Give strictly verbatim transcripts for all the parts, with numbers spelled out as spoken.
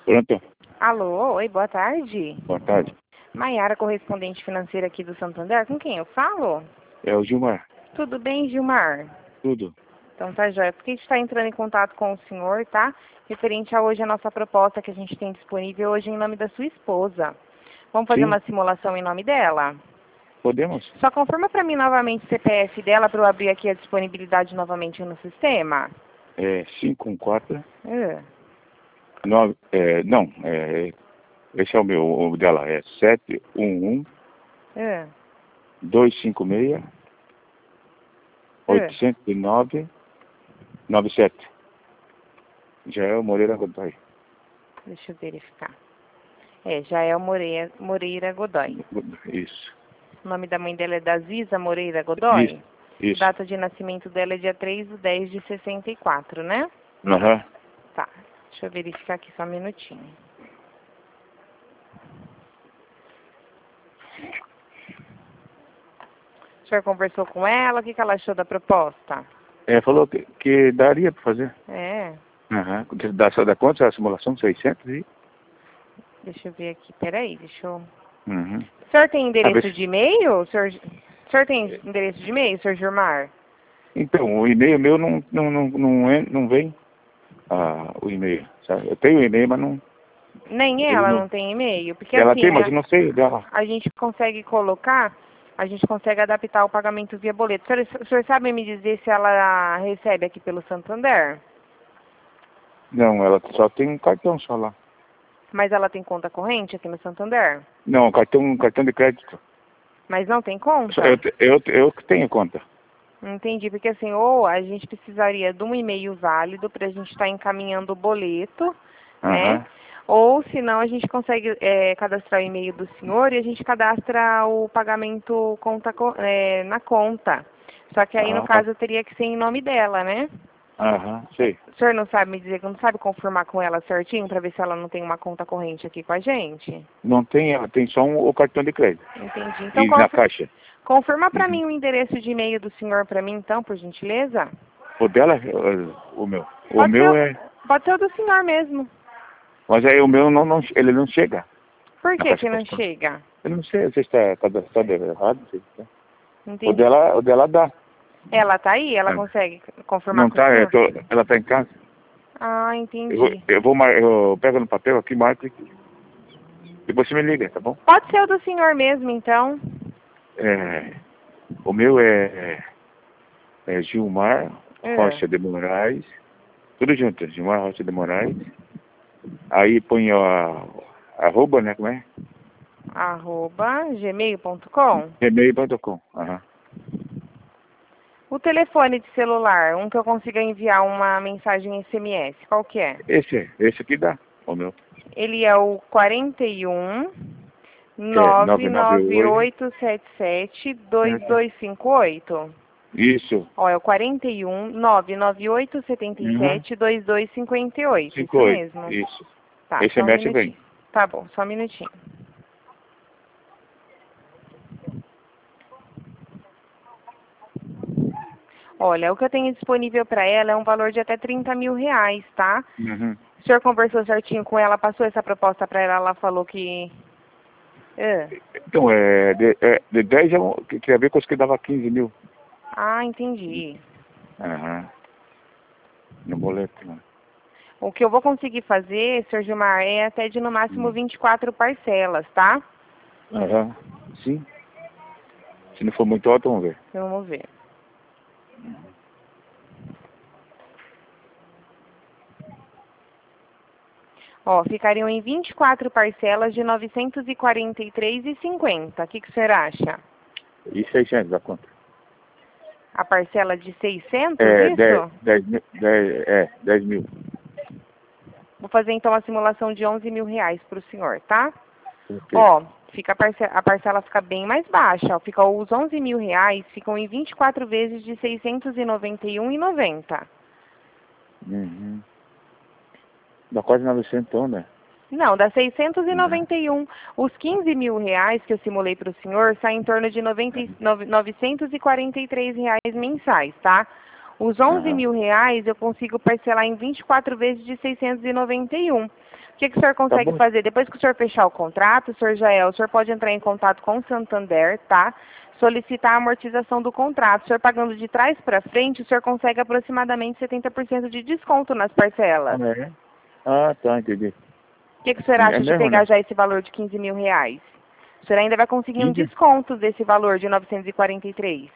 Pronto? Alô, oi, boa tarde. Boa tarde. Maiara, correspondente financeira aqui do Santander. Com quem eu falo? É o Gilmar. Tudo bem, Gilmar? Tudo. Então tá jóia. Porque a gente está entrando em contato com o senhor, tá? Referente a hoje a nossa proposta que a gente tem disponível hoje em nome da sua esposa. Vamos fazer Sim. uma simulação em nome dela? Podemos? Só confirma para mim novamente o C P F dela para eu abrir aqui a disponibilidade novamente no sistema. É cinco um quatro. Uh, nove, é, não, é, esse é o meu, o dela é sete um um uh, dois cinco seis oito zero nove nove sete. Jael Moreira Godoy. deixa eu verificar. É, Jael Moreira, Moreira Godoy. Isso. O nome da mãe dela é Daziza Moreira Godoy? Isso. Isso. Data de nascimento dela é dia três de dez de sessenta e quatro, né? Aham. Tá, deixa eu verificar aqui só um minutinho. O senhor conversou com ela? O que, que ela achou da proposta? É, falou que, que daria para fazer. É, Aham. Dá, só dá quanto a simulação? seiscentos e... deixa eu ver aqui, peraí, deixa eu... Uhum. O senhor tem endereço ver se- de e-mail? O senhor... o senhor tem endereço de e-mail, senhor Gilmar? Então, o e-mail meu não, não, não, não, é, não vem ah, o e-mail, sabe? Eu tenho o e-mail, mas não... Nem Ele ela não... não tem e-mail? Porque Ela tem, assim, mas a, eu não sei dela. a gente consegue colocar, a gente consegue adaptar o pagamento via boleto. O senhor, o senhor sabe me dizer se ela recebe aqui pelo Santander? Não, ela só tem um cartão só lá. Mas ela tem conta corrente aqui no Santander? Não, cartão, um cartão de crédito. Mas não tem conta? Só Eu, eu, eu que tenho conta. Entendi, porque assim, ou a gente precisaria de um e-mail válido para a gente estar encaminhando o boleto, né? Aham. Ou senão a gente consegue é, cadastrar o e-mail do senhor e a gente cadastra o pagamento conta, co- é, na conta. Só que aí no Aham. caso teria que ser em nome dela, né? Aham, sei. O senhor não sabe me dizer, não sabe confirmar com ela certinho para ver se ela não tem uma conta corrente aqui com a gente? Não tem, ela tem só um, o cartão de crédito. Entendi. Então E na confir- caixa. confirma para Uhum. mim o endereço de e-mail do senhor para mim então, por gentileza? O dela, eh, o meu. O Pode meu ser, é... pode ser o do senhor mesmo. Mas aí o meu não, não, ele não chega Por na que caixa que não postal. chega? Eu não sei se está cadastrado errado. Não sei se tá. O Entendi. dela, o dela dá. Ela tá aí? Ela É. consegue confirmar Não com o tá, eu senhor? tô, ela tá em casa. Ah, Eu vou, entendi. eu vou, mar- eu pego no papel aqui, marco e depois você me liga, tá bom? Pode ser o do senhor mesmo, então. É, o meu é, é Gilmar É. Rocha de Moraes, tudo junto, Gilmar Rocha de Moraes. Aí põe a arroba, né, como é? Arroba gmail ponto com. gmail ponto com. Aham. O telefone de celular, um que eu consiga enviar uma mensagem S M S, qual que é? Esse é, esse aqui dá, o meu. Ele é o quarenta e um É nove nove oito sete sete dois dois cinco oito. Isso. Ó, é o quarenta e um nove nove oito sete sete dois dois cinco oito. cinco Isso oito. mesmo. Isso. Tá, Esse só um S M S minutinho. vem. Tá bom, só um minutinho. Olha, o que eu tenho disponível para ela é um valor de até trinta mil reais, tá? Uhum. O senhor conversou certinho com ela, passou essa proposta para ela, ela falou que... É. Então, é, de, é, de dez é, um- que queria ver coisa que dava quinze mil. Ah, entendi. Aham. No boleto, né? O que eu vou conseguir fazer, senhor Gilmar, é até de no máximo Hum. vinte e quatro parcelas, tá? Aham. Sim. Se não for muito alto, vamos ver. Vamos ver. Ó, ficariam em vinte e quatro parcelas de novecentos e quarenta e três reais e cinquenta. O que, que o senhor acha? E seiscentos da conta? A parcela de seiscentos, É, isso? dez, dez, mil, dez, é, dez mil. Vou fazer então a simulação de onze mil reais para o senhor, tá? Ok. Ó, fica a, parce a parcela fica bem mais baixa. Ó, fica os onze mil reais, ficam em vinte e quatro vezes de seiscentos e noventa e um reais e noventa centavos. Uhum. Dá quase novecentos, então, né? Não, dá seiscentos e noventa e um. Os quinze mil reais que eu simulei para o senhor saem em torno de noventa e nove, novecentos e quarenta e três reais mensais, tá? Os onze Aham. mil reais eu consigo parcelar em vinte e quatro vezes de seiscentos e noventa e um. O que, que o senhor consegue bom. fazer? Depois que o senhor fechar o contrato, senhor Jael, o senhor pode entrar em contato com o Santander, tá? Solicitar a amortização do contrato. O senhor pagando de trás para frente, o senhor consegue aproximadamente setenta por cento de desconto nas parcelas. Ah, é? Ah, tá, entendi. O que, que o senhor É acha de mesmo, pegar né? já esse valor de quinze mil reais? O senhor ainda vai conseguir um quinze? desconto desse valor de novecentos e quarenta e três.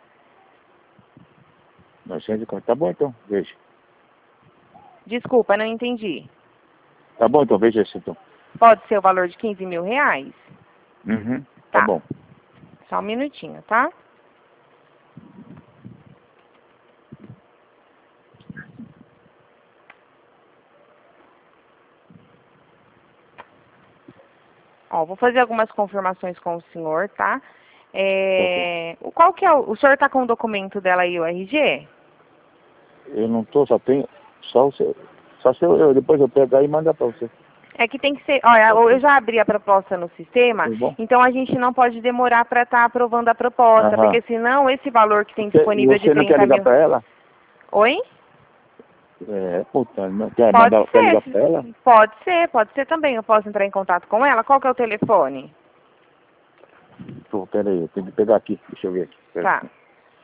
novecentos e quarenta. Tá bom, então. Veja. Desculpa, não entendi. Tá bom, então. Veja isso, então. Pode ser o valor de quinze mil reais? Uhum. Tá, Tá. bom. Só um minutinho, tá? Ó, vou fazer algumas confirmações com o senhor, tá? É, o qual que é o... O senhor tá com o documento dela aí, o R G? Eu não tô, só tenho... Só o seu... Só se eu, eu- depois eu pegar e mandar pra você. É que tem que ser... Olha, eu já abri a proposta no sistema, Tudo bom? então a gente não pode demorar para estar aprovando a proposta, Aham. porque senão esse valor que tem Você, disponível de você não quer trinta ligar mil... pra ela? Oi? É, puta, não quer Pode mandar, quer ligar pra ela? ser, pode ser, pode ser também. Eu posso entrar em contato com ela? Qual que é o telefone? Pô, pera aí, eu tenho que pegar aqui. Deixa eu ver aqui. Pera. Tá.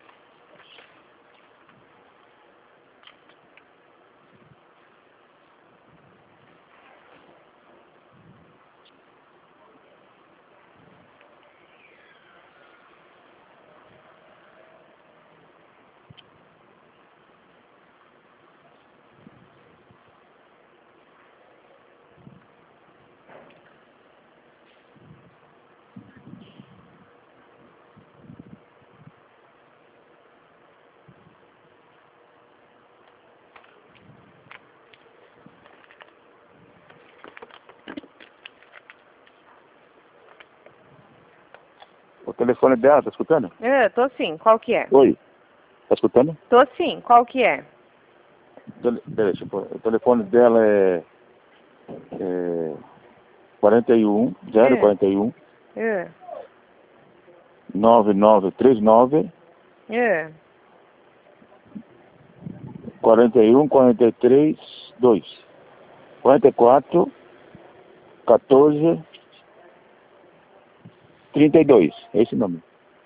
O telefone dela, tá escutando? É, tô sim. Qual que é? Oi. Tá escutando? Tô sim. Qual que é? Tele- Pera, deixa eu pôr. O telefone dela é... é quarenta e um, zero quarenta e um, É, nove nove três nove, é. quarenta e um, quarenta e três, dois. quarenta e quatro, quatorze, trinta e dois. É esse nome.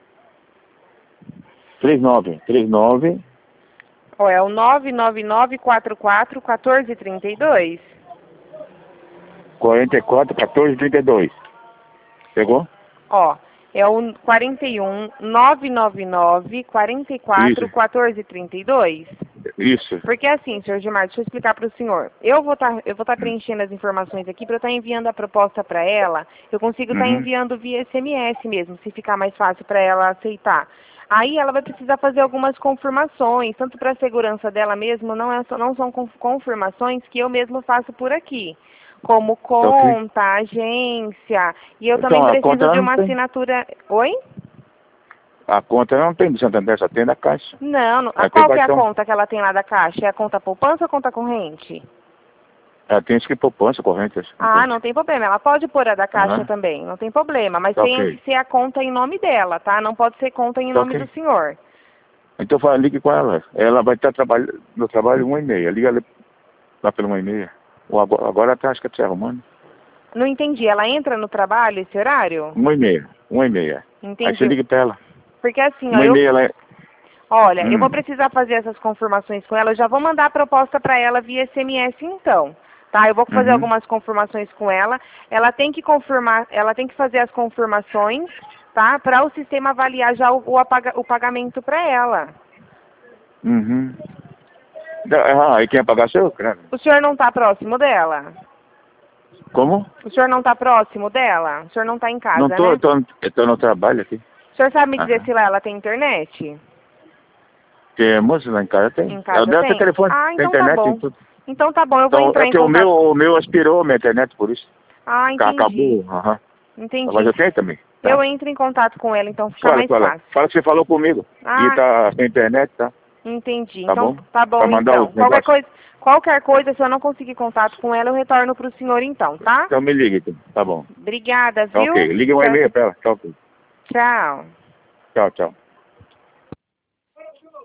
trinta e nove, trinta e nove, Ó, é o nove nove nove quatro quatro um quatro três dois. quarenta e quatro, quatorze, trinta e dois. Pegou? Ó, é o quarenta e um nove nove nove quarenta e quatro um Isso. quatro três dois. Isso. Porque assim, senhor Gilmar, deixa eu explicar para o senhor. Eu vou estar eu vou estar preenchendo as informações aqui para eu estar enviando a proposta para ela. Eu consigo estar Uhum. enviando via S M S mesmo, se ficar mais fácil para ela aceitar. Aí ela vai precisar fazer algumas confirmações, tanto para a segurança dela mesmo, não, é só, não são conf- confirmações que eu mesmo faço por aqui. Como Tá ok. conta, agência, e eu Então, também a preciso conta de ela não uma tem. assinatura... Oi? A conta ela não tem do Santander, só tem da Caixa. Não, não. A Ela tem qual que é a cartão. conta que ela tem lá da Caixa? É a conta poupança ou conta corrente? Ela tem isso que poupança, corrente. acho que Ah, tem. não tem problema. Ela pode pôr a da Caixa Aham. também, não tem problema. Mas Tá tem ok. que ser a conta em nome dela, tá? Não pode ser conta em Tá nome ok. do senhor. Então fala, ligue com ela. Ela vai estar trabalhando no trabalho uma e meia. Liga ali lá pela uma e meia. Ou agora, agora ela tá, acho que tá se arrumando. Não entendi. Ela entra no trabalho esse horário? Uma e meia. Uma e meia. Aí você Entendi. liga pra ela. Porque assim, ó, Uma e eu... meia ela é... Olha, eu Hum. vou precisar fazer essas confirmações com ela. Eu já vou mandar a proposta para ela via S M S então. Tá? Eu vou fazer Uhum. algumas confirmações com ela. Ela tem que confirmar, ela tem que fazer as confirmações, tá? Para o sistema avaliar já o, o, apaga, o pagamento para ela. Uhum. Da- Ah, e quem ia pagar seu? Cara? O senhor não está próximo dela? Como? O senhor não está próximo dela? O senhor não está em casa, Não tô, né? eu tô, eu tô no trabalho aqui. O senhor sabe me dizer Aham. se lá ela tem internet? Temos, lá em casa tem. Em Ela casa deve ter tem? telefone, Ah, tem então tá internet, tem bom. tudo. Então tá bom, eu vou Então, entrar é em que o meu, contato. o meu aspirou a minha internet, por isso. Ah, Ca- entendi. Acabou, aham. Entendi. Mas eu tenho também. Tá? Eu entro em contato com ela, então fica Fala mais com ela. fácil. Fala que você falou comigo. Ah. E tá sem internet, tá? Entendi. Tá Então bom? tá bom Pra mandar então. os Qualquer negócios. coisa, qualquer coisa, se eu não conseguir contato com ela, eu retorno pro senhor então, tá? Então me liga, então. Tá bom. Obrigada, Tá viu? ok. Liga um Tchau. e-mail pra ela. Tá ok. Tchau. Tchau, tchau.